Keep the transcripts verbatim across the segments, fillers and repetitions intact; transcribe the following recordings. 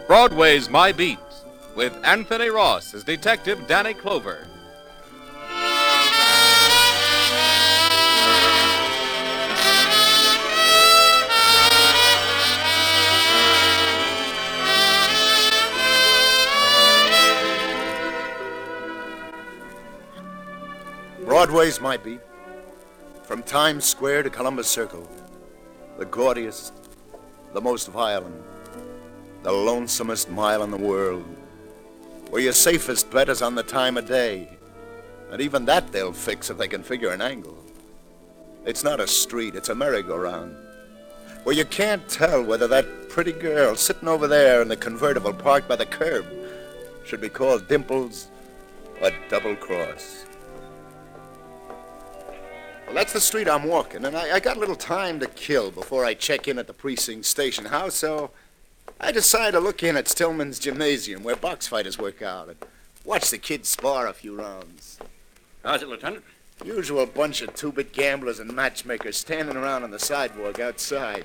Broadway's My Beat, with Anthony Ross as Detective Danny Clover. Broadway's My Beat. From Times Square to Columbus Circle. The gaudiest, the most violent, the lonesomest mile in the world, where your safest bet is on the time of day. And even that they'll fix if they can figure an angle. It's not a street, it's a merry-go-round, where you can't tell whether that pretty girl sitting over there in the convertible parked by the curb should be called Dimples or Double Cross. Well, that's the street I'm walking, and I, I got a little time to kill before I check in at the precinct station house, so I decided to look in at Stillman's Gymnasium, where box fighters work out, and watch the kids spar a few rounds. How's it, Lieutenant? Usual bunch of two-bit gamblers and matchmakers standing around on the sidewalk outside.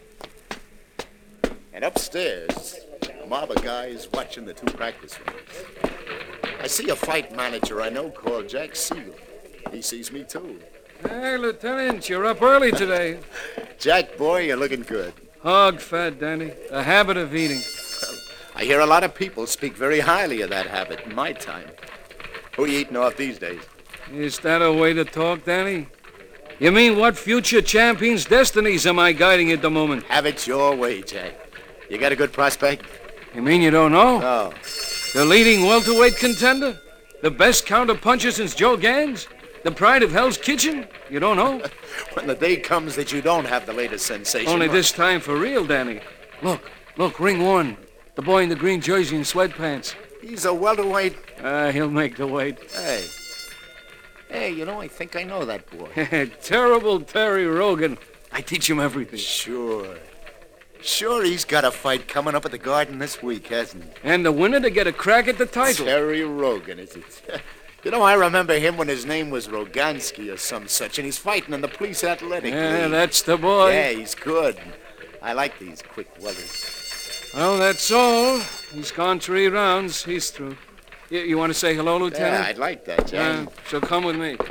And upstairs, a mob of guys watching the two practice rooms. I see a fight manager I know called Jack Siegel. He sees me, too. Hey, Lieutenant, you're up early today. Jack, boy, you're looking good. Hog fat, Danny. A habit of eating. Well, I hear a lot of people speak very highly of that habit in my time. Who are you eating off these days? Is that a way to talk, Danny? You mean what future champion's destinies am I guiding at the moment? Have it your way, Jack. You got a good prospect? You mean you don't know? No. The leading welterweight contender? The best counter-puncher since Joe Gans? The pride of Hell's Kitchen? You don't know? When the day comes that you don't have the latest sensation... Only this time for real, Danny. Look, look, ring one. The boy in the green jersey and sweatpants. He's a welterweight. Ah, uh, he'll make the weight. Hey. Hey, you know, I think I know that boy. Terrible Terry Rogan. I teach him everything. Sure. Sure, he's got a fight coming up at the Garden this week, hasn't he? And the winner to get a crack at the title. Terry Rogan, is it? You know, I remember him when his name was Rogansky or some such, and he's fighting in the police athletic Yeah, league. That's the boy. Yeah, he's good. I like these quick weathers. Well, that's all. He's gone three rounds. He's through. You, you want to say hello, Lieutenant? Yeah, I'd like that, Jack. Uh, so come with me.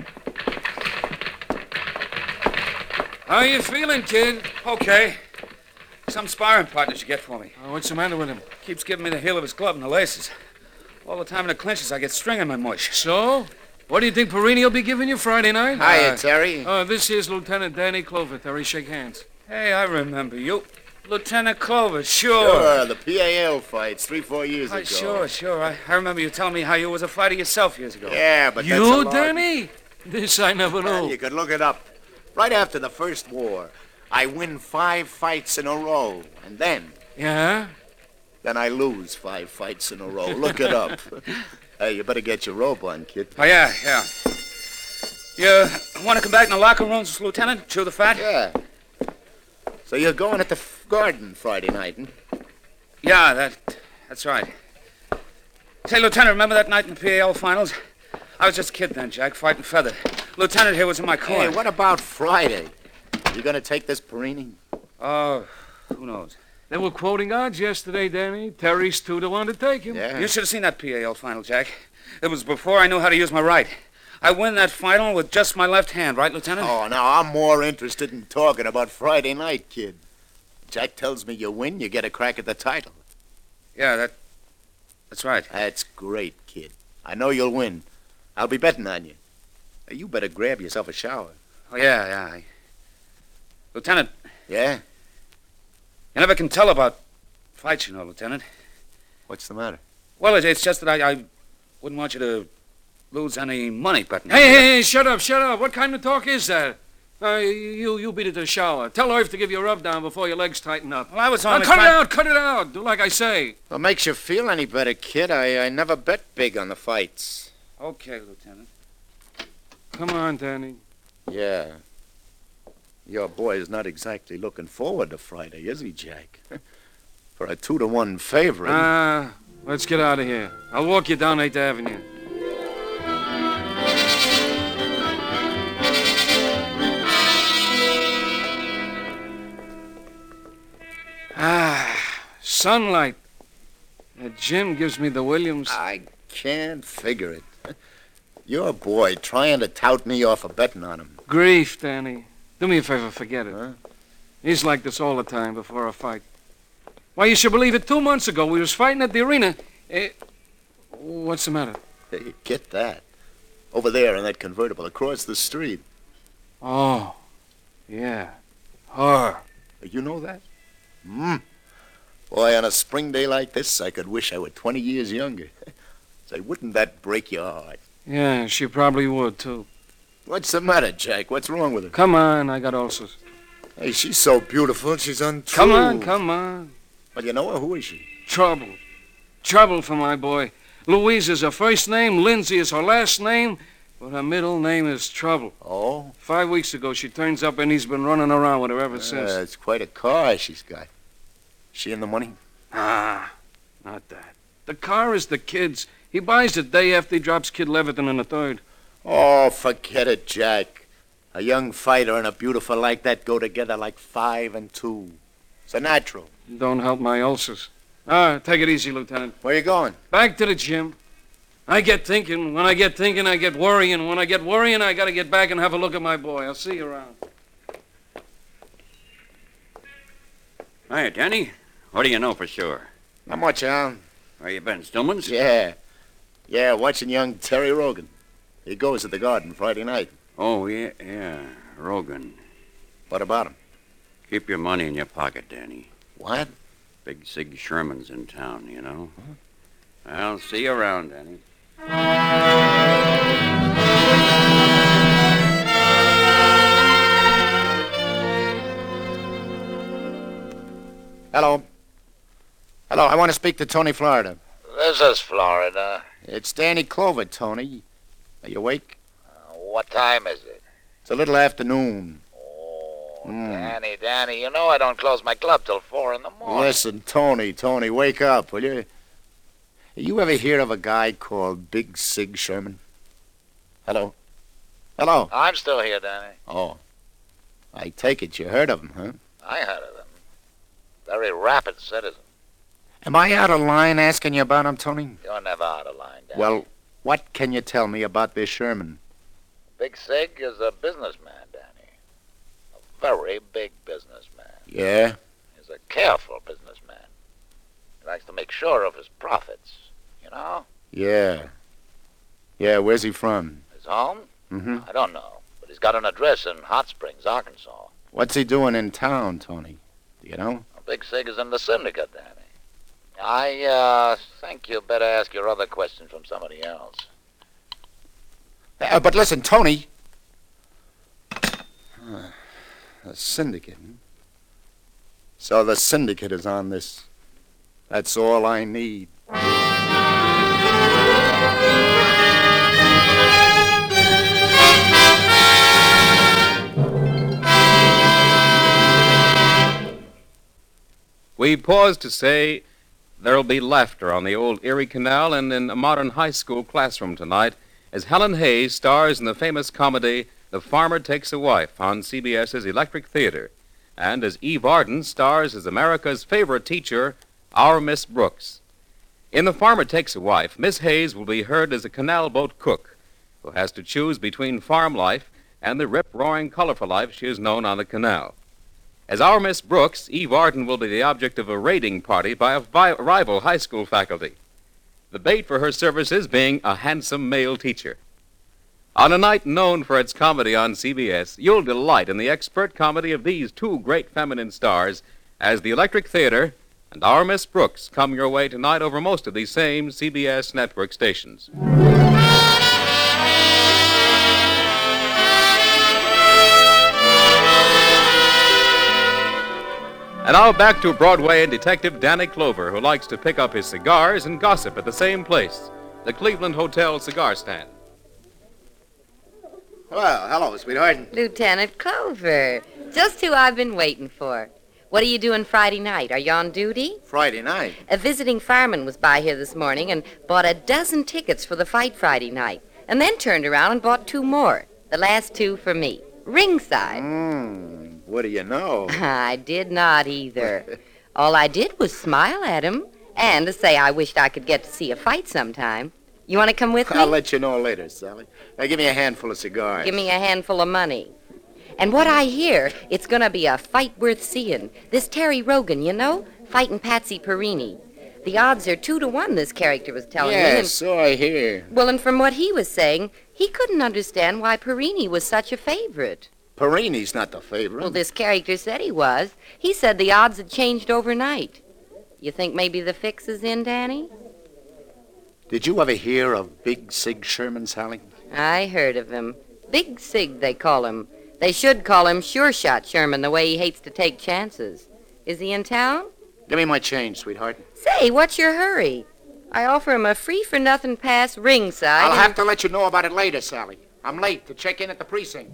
How you feeling, kid? Okay. Some sparring partners you get for me. Oh, what's the matter with him? Keeps giving me the heel of his glove and the laces. All the time in the clinches, I get string in my mush. So? What do you think Perini will be giving you Friday night? Hiya, Uh, Terry. Oh, uh, this here's Lieutenant Danny Clover, Terry. Shake hands. Hey, I remember you. Lieutenant Clover, sure. Sure, the P A L fights three, four years Uh, ago. sure, sure. I, I remember you telling me how you was a fighter yourself years ago. Yeah, but that's a You, lot. Danny? This I never Well, knew. you could look it up. Right after the first war, I win five fights in a row, and then... Yeah? Then I lose five fights in a row. Look it up. Hey, you better get your robe on, kid. Oh, yeah, yeah. You want to come back in the locker rooms, Lieutenant? Chew the fat? Yeah. So you're going at the f- Garden Friday night, hmm? Yeah, that, that's right. Say, Lieutenant, remember that night in the P A L finals? I was just a kid then, Jack, fighting feather. Lieutenant here was in my corner. Hey, what about Friday? You gonna take this Perini? Oh, who knows? They were quoting odds yesterday, Danny. Terry's two to one to take him. Yeah. You should have seen that P A L final, Jack. It was before I knew how to use my right. I win that final with just my left hand, right, Lieutenant? Oh, now, I'm more interested in talking about Friday night, kid. Jack tells me you win, you get a crack at the title. Yeah, that... that's right. That's great, kid. I know you'll win. I'll be betting on you. You better grab yourself a shower. Oh, yeah, yeah. I... Lieutenant, Yeah? you never can tell about fights, you know, Lieutenant. What's the matter? Well, it, it's just that I, I wouldn't want you to lose any money betting. Hey, hey, hey, shut up, shut up. What kind of talk is that? Uh, you, you beat it to the shower. Tell Irv to give you a rub down before your legs tighten up. Well, I was Now, only cut trying... it out, cut it out. Do like I say. What makes you feel any better, kid? I, I never bet big on the fights. Okay, Lieutenant. Come on, Danny. Yeah. Your boy is not exactly looking forward to Friday, is he, Jack? For a two to one favorite. Ah, uh, let's get out of here. I'll walk you down eighth Avenue. Ah, sunlight. Uh, Jim gives me the Williams. I can't figure it. Your boy trying to tout me off of betting on him. Grief, Danny. Do me a favor, forget it. Huh? He's like this all the time before a fight. Why, you should believe it, two months ago we was fighting at the arena. Eh, what's the matter? Hey, get that. Over there in that convertible across the street. Oh, yeah. Her. You know that? Hmm. Boy, on a spring day like this, I could wish I were twenty years younger. Say, wouldn't that break your heart? Yeah, she probably would, too. What's the matter, Jack? What's wrong with her? Come on, I got ulcers. Hey, she's so beautiful, she's untrue. Come on, come on. But you know her? Who is she? Trouble. Trouble for my boy. Louise is her first name, Lindsay is her last name, but her middle name is Trouble. Oh? Five weeks ago, she turns up and he's been running around with her ever since. Uh, it's quite a car she's got. She in the money? Ah, not that. The car is the kid's. He buys it day after he drops Kid Leviton in the third. Oh, forget it, Jack. A young fighter and a beautiful like that go together like five and two. It's a natural. Don't help my ulcers. Ah, take it easy, Lieutenant. Where you going? Back to the gym. I get thinking. When I get thinking, I get worrying. When I get worrying, I gotta get back and have a look at my boy. I'll see you around. Hi, Danny. What do you know for sure? Not much, Al. Where you been, Stillman's? Yeah. Yeah, watching young Terry Rogan. He goes to the Garden Friday night. Oh, yeah, yeah. Rogan. What about him? Keep your money in your pocket, Danny. What? Big Sig Sherman's in town, you know? I'll see you around, Danny. Hello. Hello, I want to speak to Tony Florida. This is Florida. It's Danny Clover, Tony. Are you awake? Uh, what time is it? It's a little afternoon. Oh, Mm. Danny, Danny, you know I don't close my club till four in the morning. Listen, Tony, Tony, wake up, will you? You ever hear of a guy called Big Sig Sherman? Hello? Hello? I'm still here, Danny. Oh. I take it you heard of him, huh? I heard of him. Very rapid citizen. Am I out of line asking you about him, Tony? You're never out of line, Danny. Well, what can you tell me about this Sherman? Big Sig is a businessman, Danny. A very big businessman. Yeah? He's a careful businessman. He likes to make sure of his profits, you know? Yeah. Yeah, where's he from? His home? Mm-hmm. I don't know, but he's got an address in Hot Springs, Arkansas. What's he doing in town, Tony? Do you know? Big Sig is in the syndicate, Danny. I, uh, think you better ask your other question from somebody else. Uh, but listen, Tony. Uh, the syndicate. Hmm? So the syndicate is on this. That's all I need. We pause to say there'll be laughter on the old Erie Canal and in a modern high school classroom tonight as Helen Hayes stars in the famous comedy The Farmer Takes a Wife on C B S's Electric Theater, and as Eve Arden stars as America's favorite teacher, Our Miss Brooks. In The Farmer Takes a Wife, Miss Hayes will be heard as a canal boat cook who has to choose between farm life and the rip-roaring, colorful life she has known on the canal. As Our Miss Brooks, Eve Arden will be the object of a raiding party by a vi- rival high school faculty, the bait for her services being a handsome male teacher. On a night known for its comedy on C B S, you'll delight in the expert comedy of these two great feminine stars as the Electric Theater and Our Miss Brooks come your way tonight over most of these same C B S network stations. And now back to Broadway and Detective Danny Clover, who likes to pick up his cigars and gossip at the same place, the Cleveland Hotel cigar stand. Well, hello, sweetheart. Lieutenant Clover. Just who I've been waiting for. What are you doing Friday night? Are you on duty? Friday night. A visiting fireman was by here this morning and bought a dozen tickets for the fight Friday night, and then turned around and bought two more. The last two for me. Ringside. Hmm, what do you know? I did not either. All I did was smile at him And to say I wished I could get to see a fight sometime. You want to come with me? I'll let you know later, Sally. Now, give me a handful of cigars. Give me a handful of money. And what I hear, it's going to be a fight worth seeing. This Terry Rogan, you know, fighting Patsy Perini. The odds are two to one, this character was telling me. Yes, and, so I hear. Well, and from what he was saying, he couldn't understand why Perini was such a favorite. Perini's not the favorite. Well, this character said he was. He said the odds had changed overnight. You think maybe the fix is in, Danny? Did you ever hear of Big Sig Sherman, Sally? I heard of him. Big Sig, they call him. They should call him Sure Shot Sherman, the way he hates to take chances. Is he in town? Give me my change, sweetheart. Say, what's your hurry? I offer him a free-for-nothing pass ringside. I'll and... have to let you know about it later, Sally. I'm late to check in at the precinct.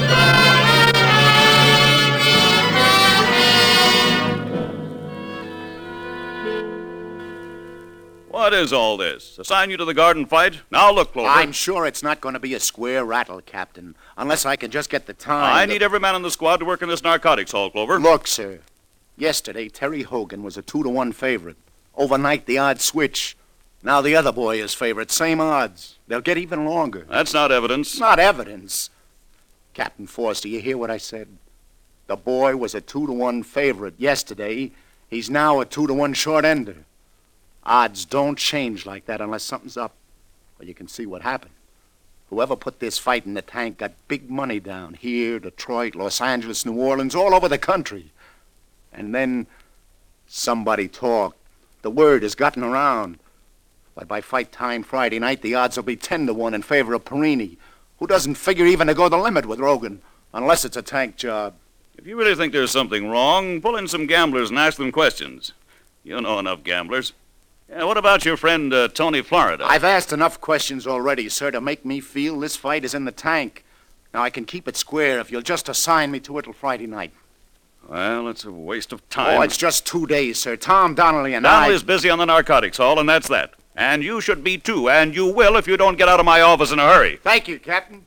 What is all this? Assign you to the garden fight? Now look, Clover. I'm sure it's not going to be a square rattle, Captain, unless I can just get the time. I to... need every man in the squad to work in this narcotics hall, Clover. Look, sir. Yesterday, Terry Hogan was a two to one favorite. Overnight, the odds switch. Now the other boy is favorite. Same odds. They'll get even longer. That's not evidence. Not evidence. Captain Forster, you hear what I said? The boy was a two to one favorite yesterday. He's now a two to one short ender. Odds don't change like that unless something's up. Well, you can see what happened. Whoever put this fight in the tank got big money down here, Detroit, Los Angeles, New Orleans, all over the country. And then somebody talked. The word has gotten around. But by fight time Friday night, the odds will be ten to one in favor of Perini, who doesn't figure even to go the limit with Rogan, unless it's a tank job. If you really think there's something wrong, pull in some gamblers and ask them questions. You know enough gamblers. Yeah, what about your friend uh, Tony Florida? I've asked enough questions already, sir, to make me feel this fight is in the tank. Now, I can keep it square if you'll just assign me to it till Friday night. Well, it's a waste of time. Oh, it's just two days, sir. Tom Donnelly and Donnelly I... is busy on the narcotics hall, and that's that. And you should be, too, and you will if you don't get out of my office in a hurry. Thank you, Captain.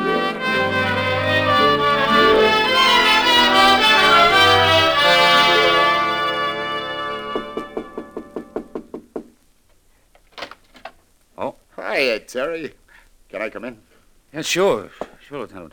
Oh? Hiya, Terry. Can I come in? Yeah, sure. Sure, Lieutenant.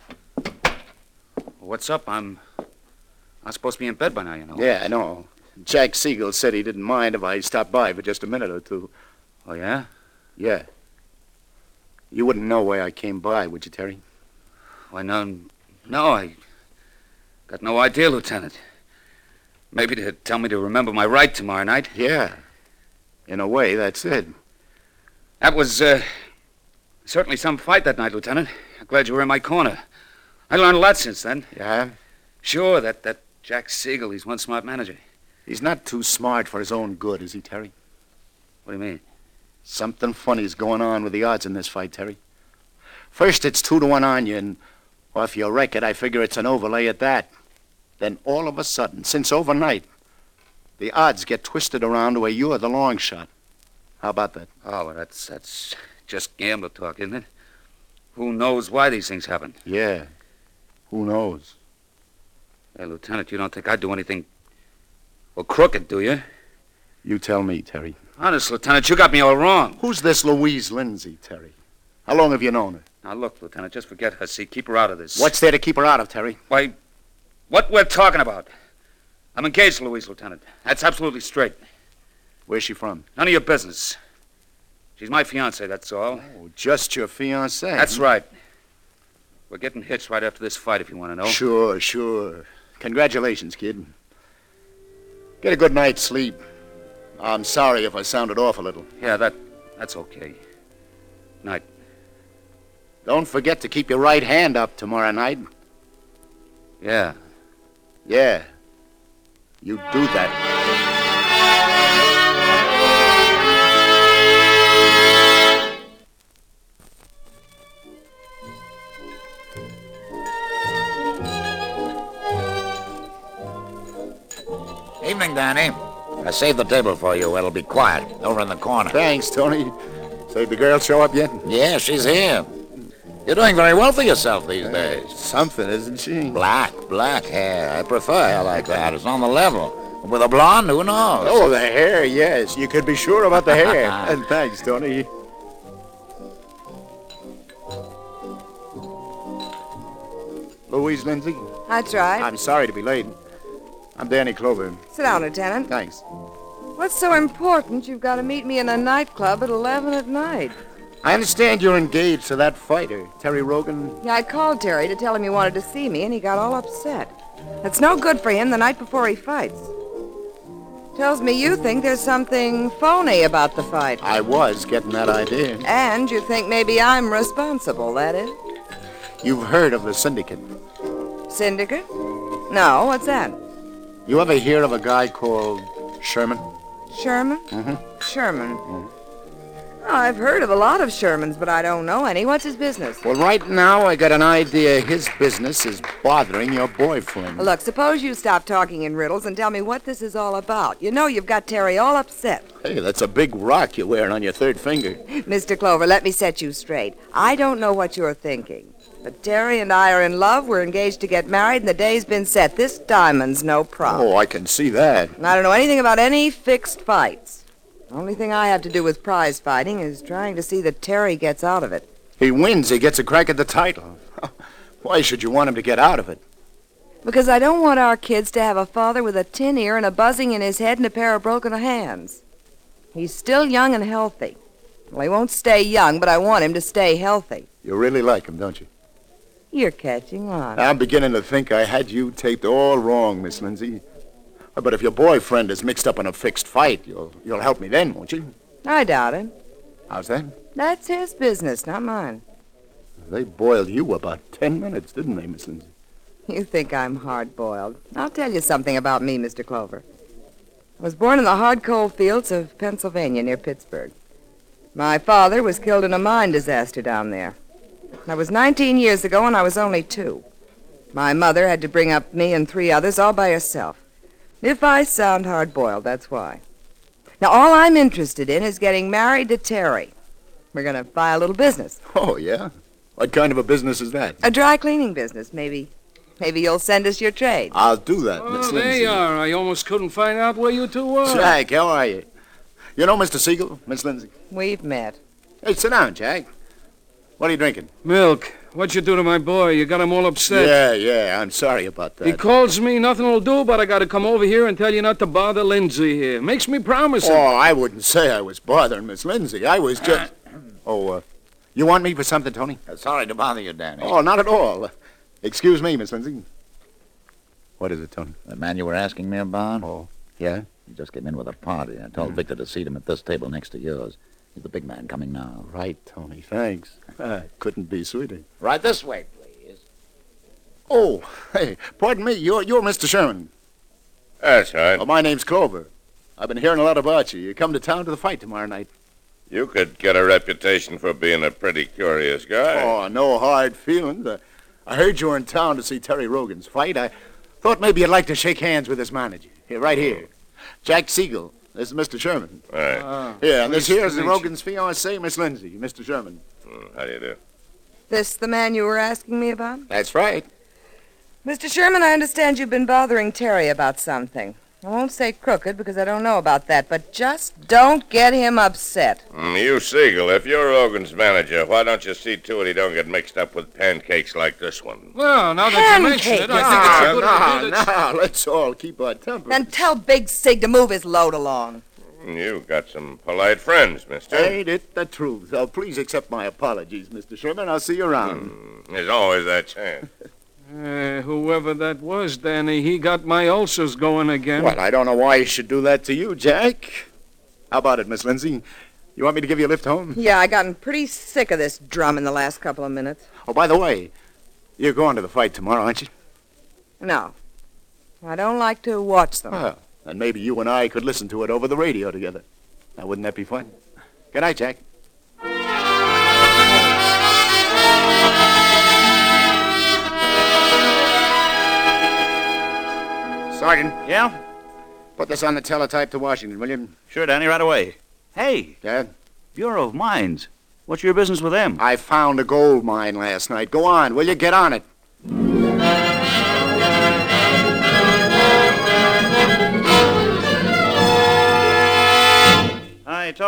What's up? I'm... I'm supposed to be in bed by now, you know. Yeah, I know. Jack Siegel said he didn't mind if I stopped by for just a minute or two. Oh, yeah? Yeah. You wouldn't know why I came by, would you, Terry? Why, no... No, I... Got no idea, Lieutenant. Maybe to tell me to remember my right tomorrow night. Yeah. In a way, that's it. That was, uh... certainly some fight that night, Lieutenant. I'm glad you were in my corner. I learned a lot since then. Yeah? Sure, that, that Jack Siegel, he's one smart manager. He's not too smart for his own good, is he, Terry? What do you mean? Something funny's going on with the odds in this fight, Terry. First, it's two to one on you, and well, if you wreck it, I figure it's an overlay at that. Then all of a sudden, since overnight, the odds get twisted around to where you're the long shot. How about that? Oh, well, that's, that's just gambler talk, isn't it? Who knows why these things happen? Yeah. Who knows? Hey, Lieutenant, you don't think I'd do anything, well, crooked, do you? You tell me, Terry. Honest, Lieutenant, you got me all wrong. Who's this Louise Lindsay, Terry? How long have you known her? Now, look, Lieutenant, just forget her. See, keep her out of this. What's there to keep her out of, Terry? Why, what we're talking about. I'm engaged to Louise, Lieutenant. That's absolutely straight. Where's she from? None of your business. She's my fiancée, that's all. Oh, just your fiancée. That's right. We're getting hitched right after this fight, if you want to know. Sure, sure. Congratulations, kid. Get a good night's sleep. I'm sorry if I sounded off a little. Yeah, that that's okay. Night. Don't forget to keep your right hand up tomorrow night. Yeah. Yeah. You do that. Evening, Danny. I saved the table for you. It'll be quiet over in the corner. Thanks, Tony. Say, the girl show up yet? Yeah, she's here. You're doing very well for yourself these days. Something, isn't she? Black, black hair. I prefer hair like that. It's on the level. With a blonde, who knows? Oh, the hair, yes. You could be sure about the hair. And thanks, Tony. Louise Lindsay? That's right. I'm sorry to be late. I'm Danny Clover. Sit down, Lieutenant. Thanks. What's so important you've got to meet me in a nightclub at eleven at night? I understand you're engaged to that fighter, Terry Rogan. Yeah, I called Terry to tell him he wanted to see me, and he got all upset. It's no good for him the night before he fights. Tells me you think there's something phony about the fight. I was getting that idea. And you think maybe I'm responsible, that is? You've heard of the syndicate. Syndicate? No, what's that? You ever hear of a guy called Sherman? Sherman? Mm-hmm. Sherman. Mm-hmm. Oh, I've heard of a lot of Shermans, but I don't know any. What's his business? Well, right now I got an idea his business is bothering your boyfriend. Look, suppose you stop talking in riddles and tell me what this is all about. You know you've got Terry all upset. Hey, that's a big rock you're wearing on your third finger. Mister Clover, let me set you straight. I don't know what you're thinking. But Terry and I are in love. We're engaged to get married, and the day's been set. This diamond's no problem. Oh, I can see that. And I don't know anything about any fixed fights. The only thing I have to do with prize fighting is trying to see that Terry gets out of it. He wins, he gets a crack at the title. Why should you want him to get out of it? Because I don't want our kids to have a father with a tin ear and a buzzing in his head and a pair of broken hands. He's still young and healthy. Well, he won't stay young, but I want him to stay healthy. You really like him, don't you? You're catching on. I'm beginning to think I had you taped all wrong, Miss Lindsay. But if your boyfriend is mixed up in a fixed fight, you'll you'll help me then, won't you? I doubt it. How's that? That's his business, not mine. They boiled you about ten minutes, didn't they, Miss Lindsay? You think I'm hard-boiled. I'll tell you something about me, Mister Clover. I was born in the hard coal fields of Pennsylvania near Pittsburgh. My father was killed in a mine disaster down there. That was nineteen years ago, and I was only two. My mother had to bring up me and three others all by herself. If I sound hard-boiled, that's why. Now, all I'm interested in is getting married to Terry. We're going to buy a little business. Oh, yeah? What kind of a business is that? A dry cleaning business, maybe. Maybe you'll send us your trade. I'll do that, Oh, Miss there Lindsay. you are. I almost couldn't find out where you two were. Jack, how are you? You know Mister Siegel, Miss Lindsay? We've met. Hey, sit down, Jack. What are you drinking? Milk. What'd you do to my boy? You got him all upset. Yeah, yeah, I'm sorry about that. He calls me, nothing will do, but I gotta come over here and tell you not to bother Lindsay here. Makes me promise him. Oh, I wouldn't say I was bothering Miss Lindsay. I was just... Oh, uh, you want me for something, Tony? Uh, sorry to bother you, Danny. Oh, not at all. Excuse me, Miss Lindsay. What is it, Tony? The man you were asking me about? Oh, yeah? He just came in with a party. I told Victor to seat him at this table next to yours. He's the big man coming now. Right, Tony, thanks. Uh, couldn't be sweeter. Right this way, please. Oh, hey, pardon me, you're, you're Mister Sherman. That's right. Well, my name's Clover. I've been hearing a lot about you. You come to town to the fight tomorrow night. You could get a reputation for being a pretty curious guy. Oh, no hard feelings. Uh, I heard you were in town to see Terry Rogan's fight. I thought maybe you'd like to shake hands with his manager. Here, right here. Jack Siegel. This is Mister Sherman. Right. Ah, Yeah, and this pleased here to is the meet you. Rogan's fiancée, Miss Lindsay, Mister Sherman. Hmm, How do you do? This the man you were asking me about? That's right. Mister Sherman, I understand you've been bothering Terry about something. I won't say crooked because I don't know about that, but just don't get him upset. Mm, you, Siegel, if you're Rogan's manager, why don't you see to it he don't get mixed up with pancakes like this one? Well, now that you mention it, I think it's a good idea. No, that- no, let's all keep our temper. And tell Big Sig to move his load along. You've got some polite friends, mister. Ain't it the truth? Oh, please accept my apologies, Mister Sherman. I'll see you around. Mm, There's always that chance. Uh, whoever that was, Danny, he got my ulcers going again. Well, I don't know why he should do that to you, Jack. How about it, Miss Lindsay? You want me to give you a lift home? Yeah, I gotten pretty sick of this drum in the last couple of minutes. Oh, by the way, you're going to the fight tomorrow, aren't you? No. I don't like to watch them. Well, then maybe you and I could listen to it over the radio together. Now, wouldn't that be fun? Good night, Jack. Sergeant. Yeah? Put this on the teletype to Washington, will you? Sure, Danny, right away. Hey, Yeah? Bureau of Mines. What's your business with them? I found a gold mine last night. Go on, will you? Get on it.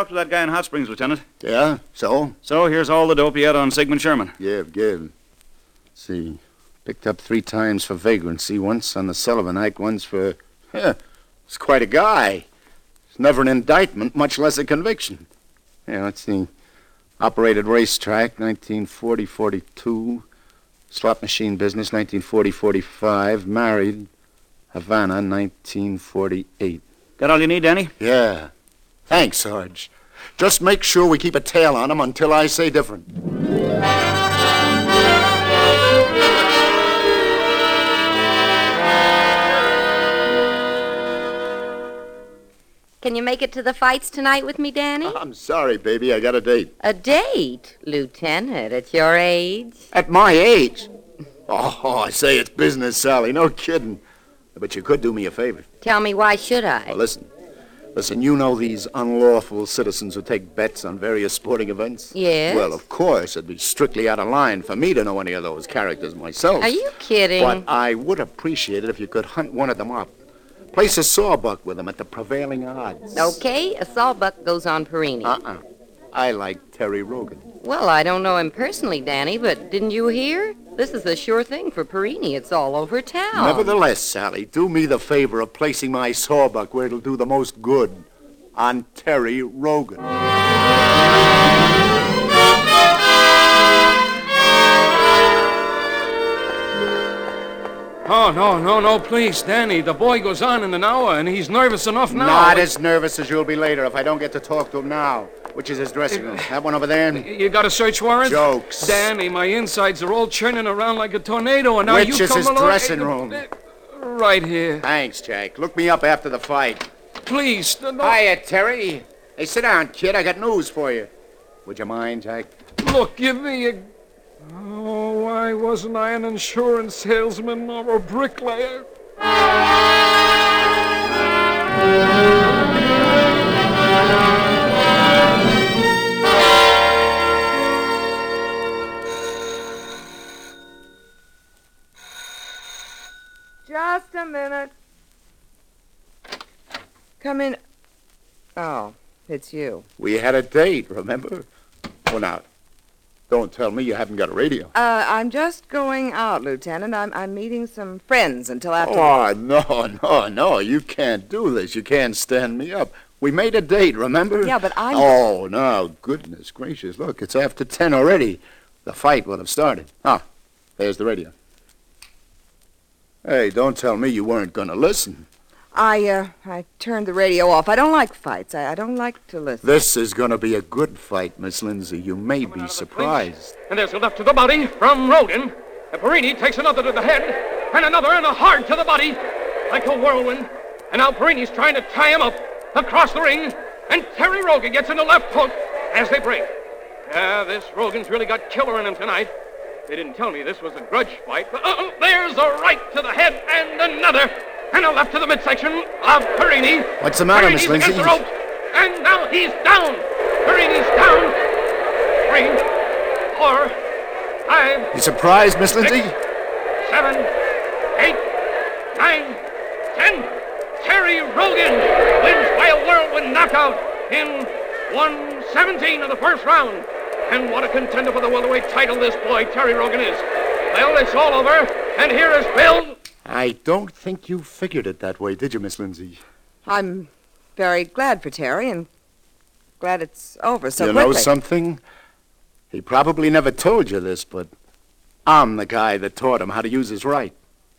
talked to that guy in Hot Springs, Lieutenant. Yeah? So? So here's all the dope he had on Sigmund Sherman. Give, give. See, picked up three times for vagrancy. Once on the Sullivan Act, once for... Yeah, it's quite a guy. It's never an indictment, much less a conviction. Yeah, let's see. Operated racetrack, nineteen forty forty-two. Slot machine business, nineteen forty forty-five. Married, Havana, nineteen forty-eight. Got all you need, Danny? Yeah. Thanks, Sarge. Just make sure we keep a tail on him until I say different. Can you make it to the fights tonight with me, Danny? I'm sorry, baby. I got a date. A date, Lieutenant, at your age? At my age? Oh, I say it's business, Sally. No kidding. But you could do me a favor. Tell me, why should I? Well, listen. Listen, you know these unlawful citizens who take bets on various sporting events? Yes. Well, of course, it'd be strictly out of line for me to know any of those characters myself. Are you kidding? But I would appreciate it if you could hunt one of them up. Place a sawbuck with them at the prevailing odds. Okay, a sawbuck goes on Perini. Uh-uh. I like Terry Rogan. Well, I don't know him personally, Danny, but didn't you hear? This is a sure thing for Perini. It's all over town. Nevertheless, Sally, do me the favor of placing my sawbuck where it'll do the most good. On Terry Rogan. Oh, no, no, no, please, Danny. The boy goes on in an hour, and he's nervous enough now. Not as nervous as you'll be later if I don't get to talk to him now. Which is his dressing room? That one over there? You got a search warrant? Jokes. Danny, my insides are all churning around like a tornado, and now Which you is come his along... dressing room? Right here. Thanks, Jack. Look me up after the fight. Please. No, no. Hiya, Terry. Hey, sit down, kid. I got news for you. Would you mind, Jack? Look, give me a... Oh, why wasn't I an insurance salesman or a bricklayer? Just a minute. Come in. Oh, it's you. We had a date, remember? Well, now, don't tell me you haven't got a radio. Uh, I'm just going out, Lieutenant. I'm I'm meeting some friends until after... Oh, no, no, no. You can't do this. You can't stand me up. We made a date, remember? Yeah, but I'm... Oh, no, goodness gracious. Look, it's after ten already. The fight would have started. Ah, there's the radio. Hey, don't tell me you weren't going to listen. I, uh, I turned the radio off. I don't like fights. I, I don't like to listen. This is going to be a good fight, Miss Lindsay. You may be surprised. And there's a left to the body from Rogan. And Perini takes another to the head, and another and a hard to the body, like a whirlwind. And now Perini's trying to tie him up across the ring, and Terry Rogan gets in the left hook as they break. Yeah, this Rogan's really got killer in him tonight. They didn't tell me this was a grudge fight, but uh-oh, there's a right to the head and another, and a left to the midsection of Perini. What's the matter, Perini's Miss Lindsay? against the ropes, and now he's down. Perini's down. Three, four, five. You surprised, Miss Lindsay? Six, seven, eight, nine, ten. Terry Rogan wins by a whirlwind knockout in one seventeen of the first round. And what a contender for the welterweight title this boy, Terry Rogan, is. Well, it's all over, and here is Bill. I don't think you figured it that way, did you, Miss Lindsay? I'm very glad for Terry, and glad it's over so you quickly. know something? He probably never told you this, but I'm the guy that taught him how to use his right.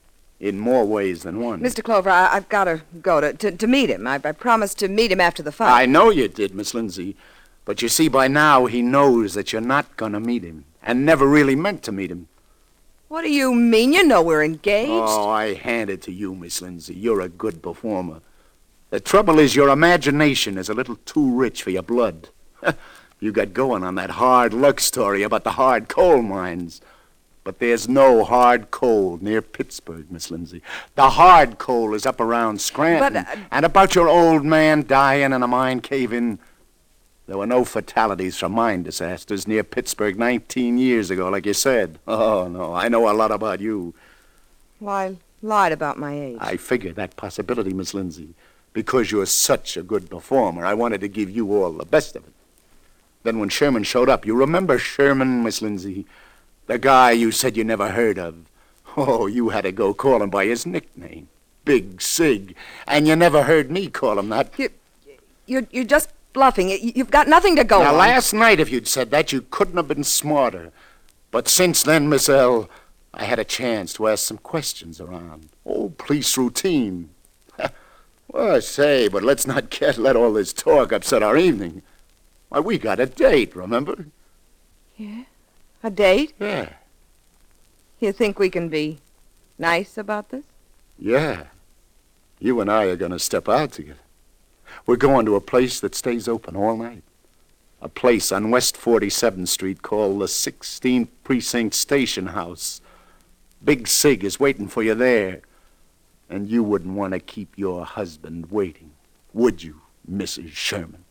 In more ways than one. Mister Clover, I, I've got to go to, to, to meet him. I, I promised to meet him after the fight. I know you did, Miss Lindsay. But you see, by now he knows that you're not going to meet him, and never really meant to meet him. What do you mean? You know we're engaged. Oh, I hand it to you, Miss Lindsay. You're a good performer. The trouble is your imagination is a little too rich for your blood. You got going on that hard luck story about the hard coal mines. But there's no hard coal near Pittsburgh, Miss Lindsay. The hard coal is up around Scranton. But, uh... And about your old man dying in a mine cave-in. There were no fatalities from mine disasters near Pittsburgh nineteen years ago, like you said. Oh, no, I know a lot about you. Well, I lied about my age. I figured that possibility, Miss Lindsay. Because you're such a good performer, I wanted to give you all the best of it. Then when Sherman showed up, you remember Sherman, Miss Lindsay? The guy you said you never heard of. Oh, you had to go call him by his nickname, Big Sig. And you never heard me call him that. You, you're, you're just bluffing. You've got nothing to go now, on. Last night, if you'd said that, you couldn't have been smarter. But since then, Miss L, I had a chance to ask some questions around. Oh, police routine. Well, I say, but let's not get let all this talk upset our evening. Why, we got a date, remember? Yeah? A date? Yeah. You think we can be nice about this? Yeah. You and I are going to step out together. We're going to a place that stays open all night. A place on West forty-seventh Street called the sixteenth Precinct Station House. Big Sig is waiting for you there. And you wouldn't want to keep your husband waiting, would you, Missus Sherman?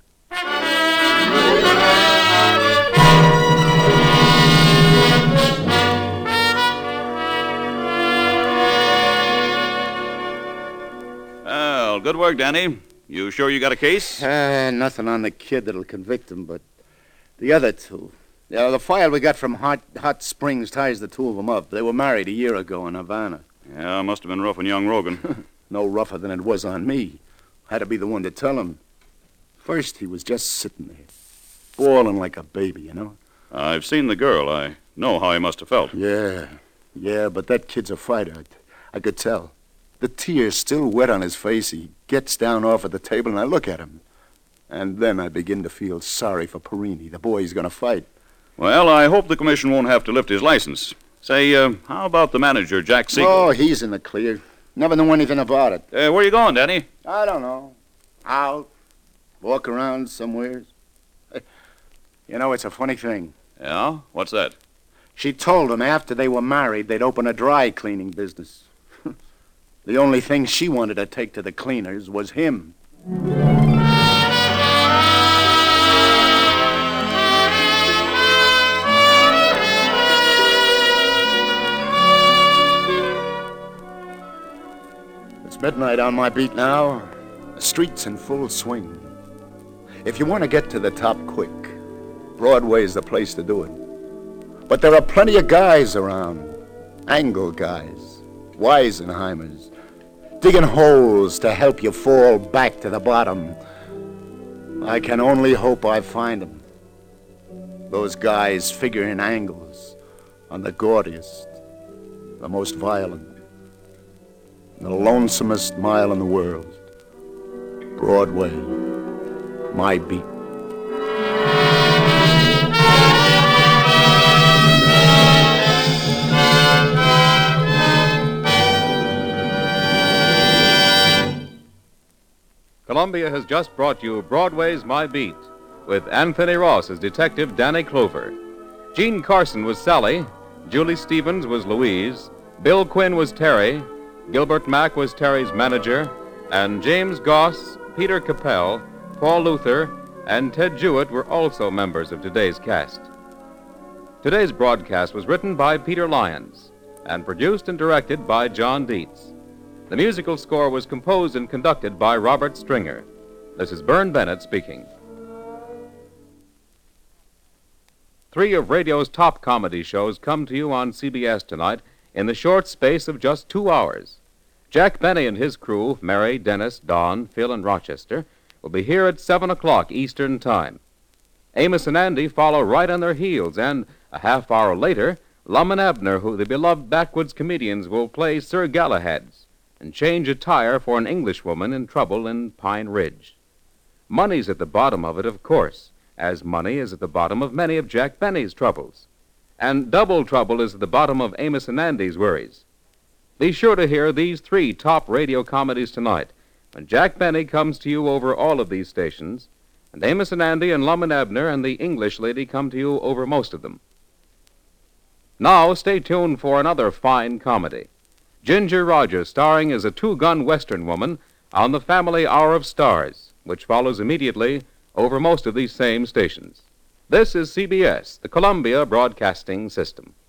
Well, good work, Danny. You sure you got a case? Uh, nothing on the kid that'll convict him, but the other two. Yeah, the file we got from Hot, Hot Springs ties the two of them up. They were married a year ago in Havana. Yeah, must have been rough on young Rogan. No rougher than it was on me. Had to be the one to tell him. First, he was just sitting there, bawling like a baby, you know? I've seen the girl. I know how he must have felt. Yeah, yeah, but that kid's a fighter. I could tell. The tears still wet on his face. He gets down off of the table, and I look at him. And then I begin to feel sorry for Perini, the boy he's going to fight. Well, I hope the commission won't have to lift his license. Say, uh, how about the manager, Jack Siegel? Oh, he's in the clear. Never knew anything about it. Uh, where you going, Danny? I don't know. Out. Walk around somewhere. You know, it's a funny thing. Yeah? What's that? She told him after they were married they'd open a dry cleaning business. The only thing she wanted to take to the cleaners was him. It's midnight on my beat now. The street's in full swing. If you want to get to the top quick, Broadway's the place to do it. But there are plenty of guys around. Angle guys. Weisenheimers. Digging holes to help you fall back to the bottom. I can only hope I find them. Those guys figuring angles on the gaudiest, the most violent, the lonesomest mile in the world. Broadway, my beat. Columbia has just brought you Broadway's My Beat, with Anthony Ross as Detective Danny Clover. Jean Carson was Sally, Julie Stevens was Louise, Bill Quinn was Terry, Gilbert Mack was Terry's manager, and James Goss, Peter Capel, Paul Luther, and Ted Jewett were also members of today's cast. Today's broadcast was written by Peter Lyons and produced and directed by John Dietz. The musical score was composed and conducted by Robert Stringer. This is Bern Bennett speaking. Three of radio's top comedy shows come to you on C B S tonight in the short space of just two hours. Jack Benny and his crew, Mary, Dennis, Don, Phil, and Rochester, will be here at seven o'clock Eastern Time. Amos and Andy follow right on their heels, and a half hour later, Lum and Abner, who the beloved backwoods comedians, will play Sir Galahad's and change a tire for an Englishwoman in trouble in Pine Ridge. Money's at the bottom of it, of course, as money is at the bottom of many of Jack Benny's troubles. And double trouble is at the bottom of Amos and Andy's worries. Be sure to hear these three top radio comedies tonight, when Jack Benny comes to you over all of these stations, and Amos and Andy and Lum and Abner and the English lady come to you over most of them. Now, stay tuned for another fine comedy. Ginger Rogers, starring as a two-gun Western woman on the Family Hour of Stars, which follows immediately over most of these same stations. This is C B S, the Columbia Broadcasting System.